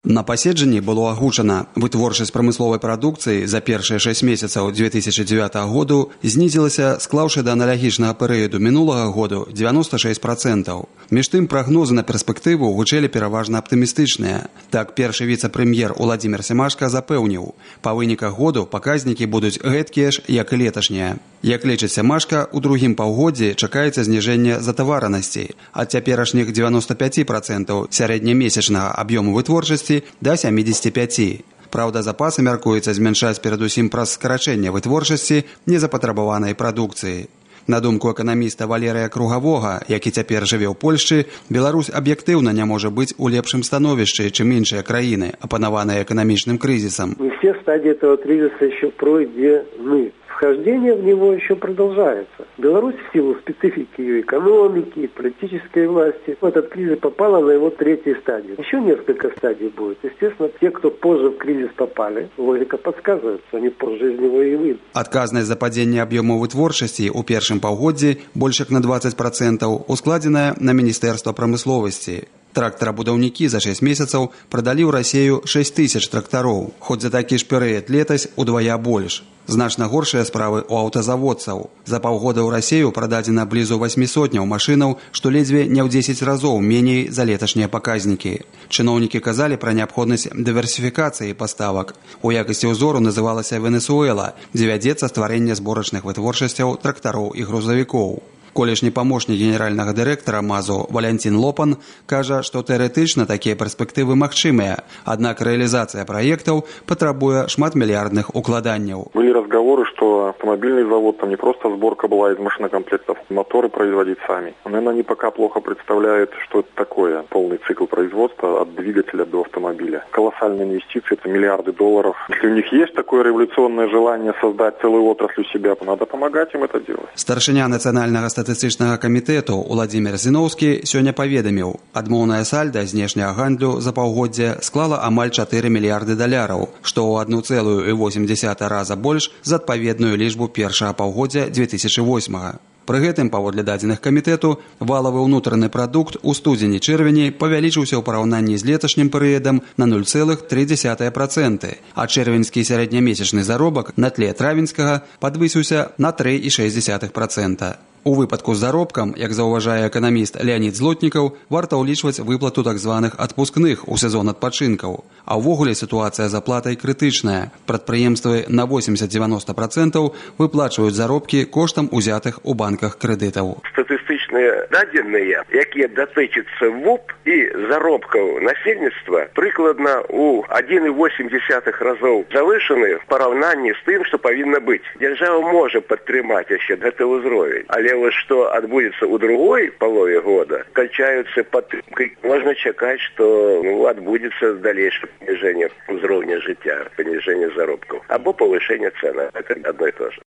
На паседжанні было агучана, вытворчасць прамысловай прадукцыі за першыя 6 месяцаў 2009 году знізілася, склаўшы да аналагічнага перыяду мінулага году 96%. Між тым прагнозы на перспектыву гучэлі пераважна аптымістычныя. Так, першы віцэ-прэм'ер Уладзімір Семашка запэўніў, па выніках году паказнікі будуць гэткія ж, як і леташнія. Як лічыць Семашка, у другім паўгоддзі чакаецца зніжэнне затаваранасці ад цяперашніх 95% сярэднямесячнага аб'ёму вытворчасці да 75%. Праўда, запасы мяркуецца змяншаць перадусім праз скарачэнне вытворчасці незапатрабаванай прадукцыі. На думку эканаміста Валерыя Кругавога, які цяпер жыве ў Польшчы, Беларусь аб'ектыўна не можа быць у лепшым становішчы, чым іншыя краіны, апанаваныя эканамічным крызісам. Не все стадии этого кризиса еще пройдены. Вхождение в него еще продолжается. Беларусь в силу специфики ее экономики, политической власти, в этот кризис попала на его третьей стадии. Еще несколько стадий будет. Естественно, те, кто позже в кризис попали, логика подсказывает, что они позже из него и выйдут. Адказнасць за падзенне аб'ёму вытворчасці ў першым паўгоддзі больш як на 20% ускладзеная на Міністэрства прамысловасці. Трактарабудаўнікі за 6 месяцаў прадалі ў Расею 6 000 трактароў, хоць за такі ж перыяд летась удвая больш. Значна горшыя справы ў аўтазаводцаў. За паўгода ў Расею прададзена блізу 800 машынаў, што ледзьве не ў 10 разоў меней за леташнія паказнікі. Чыноўнікі казалі пра неабходнасць дыверсіфікацыі паставак. У якасці ўзору называлася Венесуэла, дзе вядзецца стварэнне зборачных вытворчасцяў трактароў і грузавікоў. Колішні памочнік генеральнага дырэктара МАЗу Валянцін Лопан кажа, што тэарэтычна такія перспектывы магчымыя, аднак рэалізацыя праектаў патрабуе шматмільярдных укладанняў. Были разговоры, что автомобильный завод, там не просто сборка была из машинокомплектов, моторы производить сами. Наверное, они пока плохо представляют, что это такое, полный цикл производства от двигателя до автомобиля. Колоссальные инвестиции, это миллиарды долларов. Если у них есть такое революционное желание создать целую отрасль у себя, надо помогать им это делать. Старшыня нацыянальнага статыстычнага камітэту Уладзімір Зіноўскі сёння паведаміў, адмоўная сальда знешняга гандлю за паўгоддзе склала амаль 4 мільярды даляраў, што ў 1,8 раза больш за адпаведную лічбу першага паўгоддзя 2008. Пры гэтым, паводле дадзеных камітэту, валавы ўнутраны прадукт у студзені-чэрвені павялічыўся ў параўнанні з леташнім перыядам на 0,3%, а чэрвеньскі сярэднямесячны заробак на тле травеньскага падвысіўся на 3,6%. У выпадку з заробкам, як заўважае эканаміст Леонід Злотнікаў, варта ўлічваць выплату так званых адпускных у сезон адпачынкаў. А ўвогуле сітуацыя з аплатай крытычная. Прадпрыемствы на 80-90% выплачваюць заробкі коштам узятых у банках крэдытаў. Статыстычныя дадзеныя, якія датычацца ВУП і заробкаў насельніцтва, прыкладна ў 1,8 разоў завышаны в параўнанні з тым, што павінна быць. Дзяржава можа падтрымаць яшчэ гэты ўзровень, але вот что отбудется у другой половины года, кончаются подтымкой, можно чекать, что отбудется дальнейшее понижение уровня життя, понижение заработков, або повышение цен. Это одно и то же.